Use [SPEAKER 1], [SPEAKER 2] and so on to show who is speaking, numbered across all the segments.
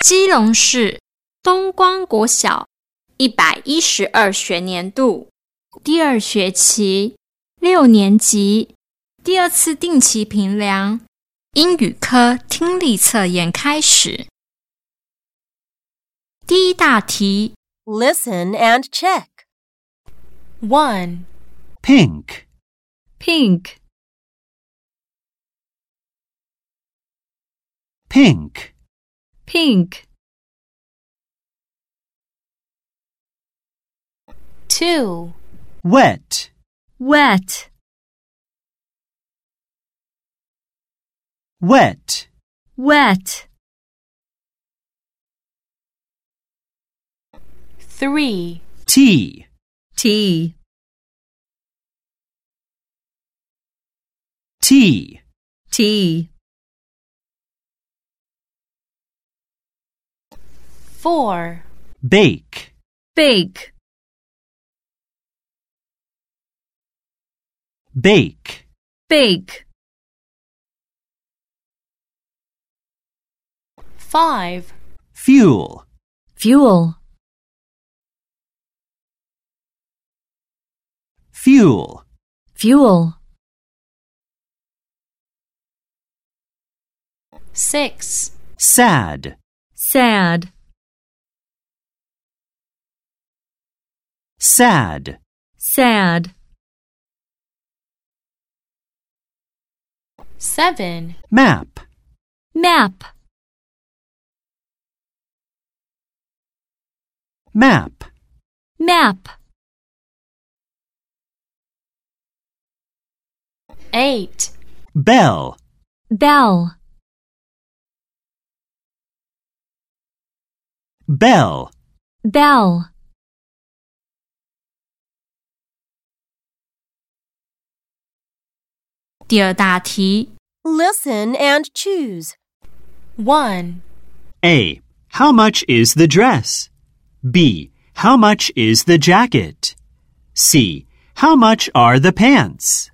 [SPEAKER 1] 基隆市东光国小112学年度第2学期6年级第2次定期评量英语科听力测验开始。第一大题
[SPEAKER 2] Listen and check. 1.
[SPEAKER 3] Pink,
[SPEAKER 1] Pink,
[SPEAKER 3] pink,
[SPEAKER 1] Pink.
[SPEAKER 2] 2.
[SPEAKER 3] wet,
[SPEAKER 1] Wet,
[SPEAKER 3] wet,
[SPEAKER 1] Wet.
[SPEAKER 2] 3.
[SPEAKER 3] tea,
[SPEAKER 1] Tea,
[SPEAKER 3] tea,
[SPEAKER 1] Tea.
[SPEAKER 2] 4.
[SPEAKER 3] bake,
[SPEAKER 1] Bake,
[SPEAKER 3] bake,
[SPEAKER 1] Bake.
[SPEAKER 2] 5.
[SPEAKER 3] fuel,
[SPEAKER 1] Fuel,
[SPEAKER 3] fuel,
[SPEAKER 1] Fuel.
[SPEAKER 2] 6.
[SPEAKER 3] sad,
[SPEAKER 1] Sad,
[SPEAKER 3] sad,
[SPEAKER 1] Sad.
[SPEAKER 2] 7.
[SPEAKER 3] map,
[SPEAKER 1] Map,
[SPEAKER 3] map,
[SPEAKER 1] Map.
[SPEAKER 2] 8.
[SPEAKER 3] bell,
[SPEAKER 1] Bell,
[SPEAKER 3] bell,
[SPEAKER 1] Bell. 第二大题
[SPEAKER 2] Listen and choose. 1.
[SPEAKER 3] A. How much is the dress? B. How much is the jacket? C. How much are the pants?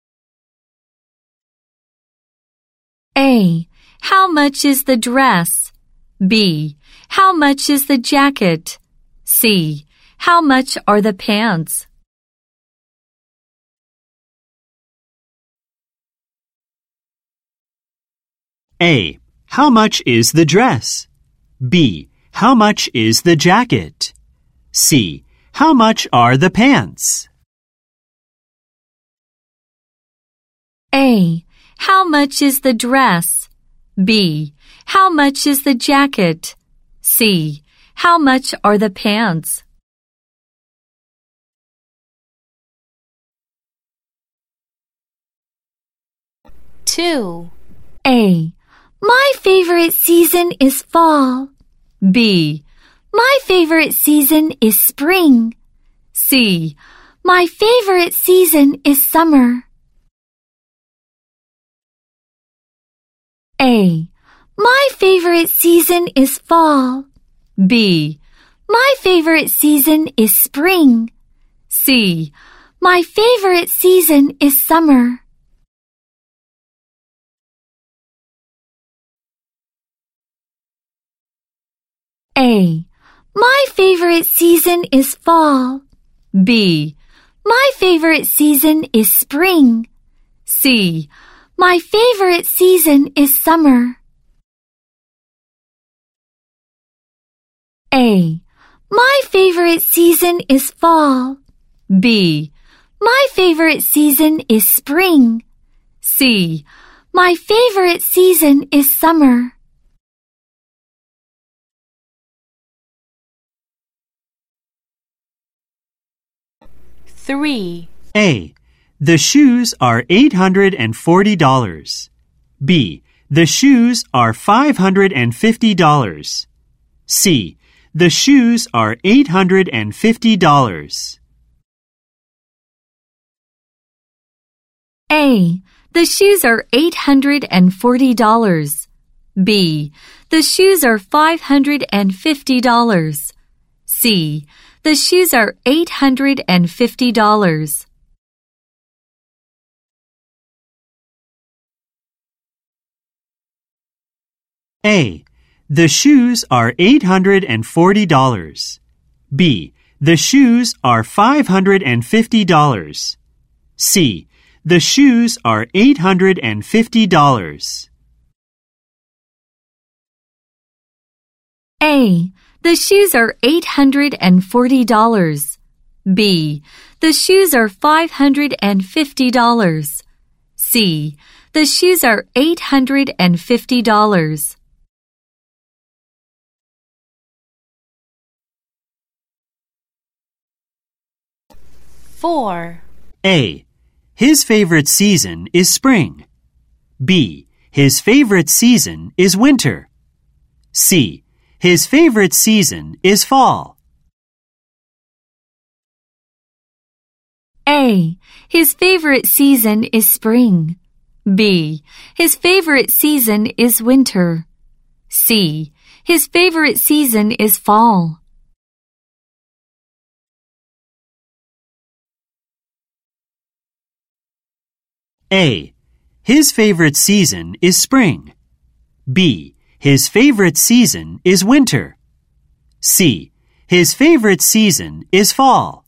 [SPEAKER 1] A. How much is the dress? B. How much is the jacket? C. How much are the pants?
[SPEAKER 3] A. How much is the dress? B. How much is the jacket? C. How much are the pants?
[SPEAKER 1] A. How much is the dress? B. How much is the jacket? C. How much are the pants?
[SPEAKER 2] Two.
[SPEAKER 1] A. My favorite season is fall. B. My favorite season is spring. C. My favorite season is summer. A. My favorite season is fall. B. My favorite season is spring. C. My favorite season is summer. A. My favorite season is fall. B. My favorite season is spring. C. My favorite season is summer. A. My favorite season is fall. B. My favorite season is spring. C. My favorite season is summer.
[SPEAKER 2] Three.
[SPEAKER 3] A. The shoes are $840. B. The shoes are $550. C. The shoes are $850.
[SPEAKER 1] A. The shoes are $840. B. The shoes are $550. C. The shoes are $850.
[SPEAKER 3] A. The shoes are $840. B. The shoes are $550. C. The shoes are $850.
[SPEAKER 1] A. The shoes are $840. B. The shoes are $550. C. The shoes are $850.
[SPEAKER 2] Four.
[SPEAKER 3] A. His favorite season is spring. B. His favorite season is winter. C. His favorite season is fall.
[SPEAKER 1] A. His favorite season is spring. B. His favorite season is winter. C. His favorite season is fall.
[SPEAKER 3] A. His favorite season is spring. B. His favorite season is winter. C. His favorite season is fall.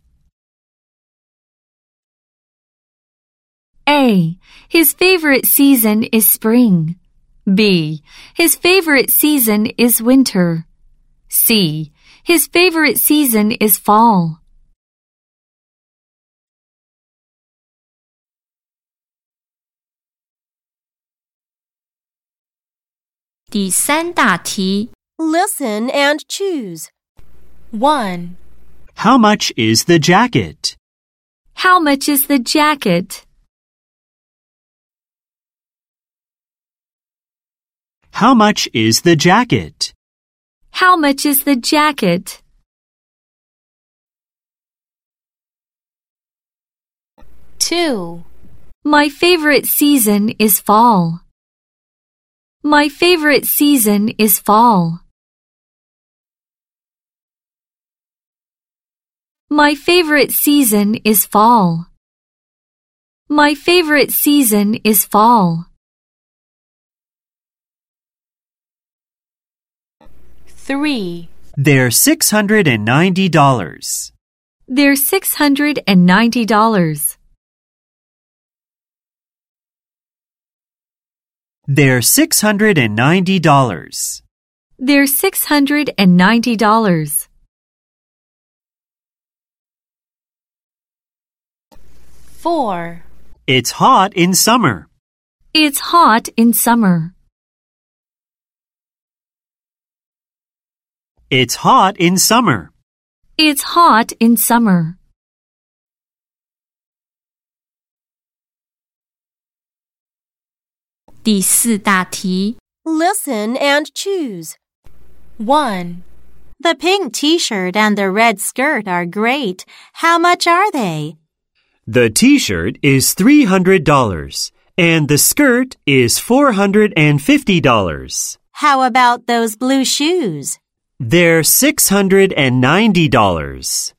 [SPEAKER 1] A. His favorite season is spring. B. His favorite season is winter. C. His favorite season is fall.第三大题
[SPEAKER 2] Listen and choose. 1.
[SPEAKER 3] How much is the jacket?
[SPEAKER 1] How much is the jacket?
[SPEAKER 3] How much is the jacket?
[SPEAKER 1] How much is the jacket?
[SPEAKER 2] 2.
[SPEAKER 1] My favorite season is fall. My favorite season is fall. My favorite season is fall. My favorite season is fall.
[SPEAKER 2] 3.
[SPEAKER 3] They're $690.
[SPEAKER 1] They're $690.
[SPEAKER 3] They're $690.
[SPEAKER 1] They're $690.
[SPEAKER 2] 4.
[SPEAKER 3] It's hot in summer.
[SPEAKER 1] It's hot in summer.
[SPEAKER 3] It's hot in summer.
[SPEAKER 1] It's hot in summer. 第四大题
[SPEAKER 2] Listen and choose. 1. The pink t-shirt and the red skirt are great. How much are they?
[SPEAKER 3] The t-shirt is $300 and the skirt is $450.
[SPEAKER 2] How about those blue shoes?
[SPEAKER 3] They're $690.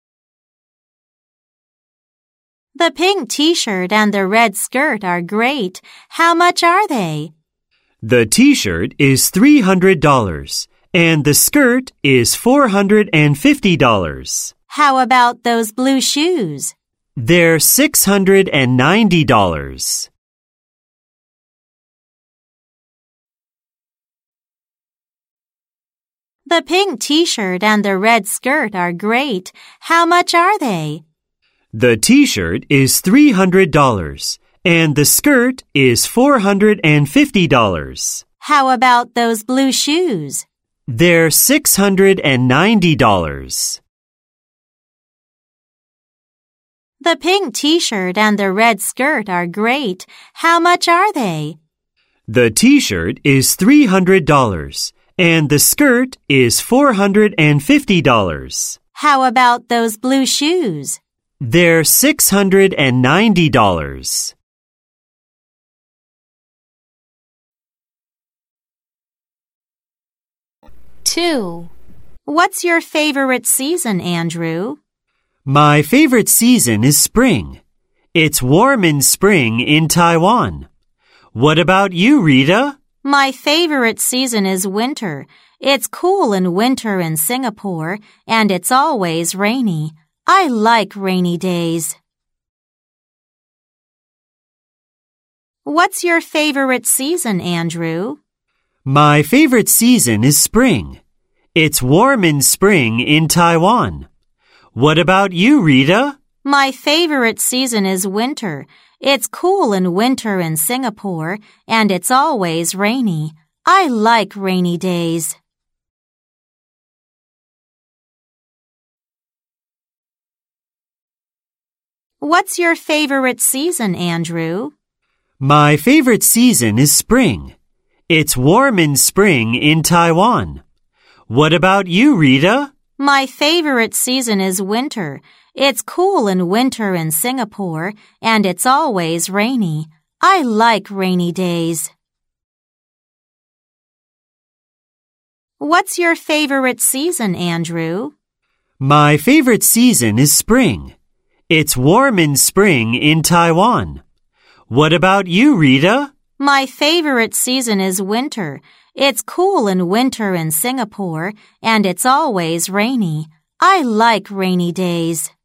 [SPEAKER 2] The pink t-shirt and the red skirt are great. How much are they?
[SPEAKER 3] The t-shirt is $300 and the skirt is $450.
[SPEAKER 2] How about those blue shoes?
[SPEAKER 3] They're $690.
[SPEAKER 2] The pink t-shirt and the red skirt are great. How much are they?
[SPEAKER 3] The t-shirt is $300 and the skirt is $450.
[SPEAKER 2] How about those blue shoes?
[SPEAKER 3] They're $690.
[SPEAKER 2] The pink t-shirt and the red skirt are great. How much are they?
[SPEAKER 3] The t-shirt is $300 and the skirt is $450.
[SPEAKER 2] How about those blue shoes?
[SPEAKER 3] They're $690.
[SPEAKER 2] Two. What's your favorite season, Andrew?
[SPEAKER 3] My favorite season is spring. It's warm in spring in Taiwan. What about you, Rita?
[SPEAKER 2] My favorite season is winter. It's cool in winter in Singapore, and it's always rainy. I like rainy days. What's your favorite season, Andrew?
[SPEAKER 3] My favorite season is spring. It's warm in spring in Taiwan. What about you, Rita?
[SPEAKER 2] My favorite season is winter. It's cool in winter in Singapore, and it's always rainy. I like rainy days. What's your favorite season, Andrew?
[SPEAKER 3] My favorite season is spring. It's warm in spring in Taiwan. What about you, Rita?
[SPEAKER 2] My favorite season is winter. It's cool in winter in Singapore, and it's always rainy. I like rainy days. What's your favorite season, Andrew?
[SPEAKER 3] My favorite season is spring. It's warm in spring in Taiwan. What about you, Rita?
[SPEAKER 2] My favorite season is winter. It's cool in winter in Singapore, and it's always rainy. I like rainy days.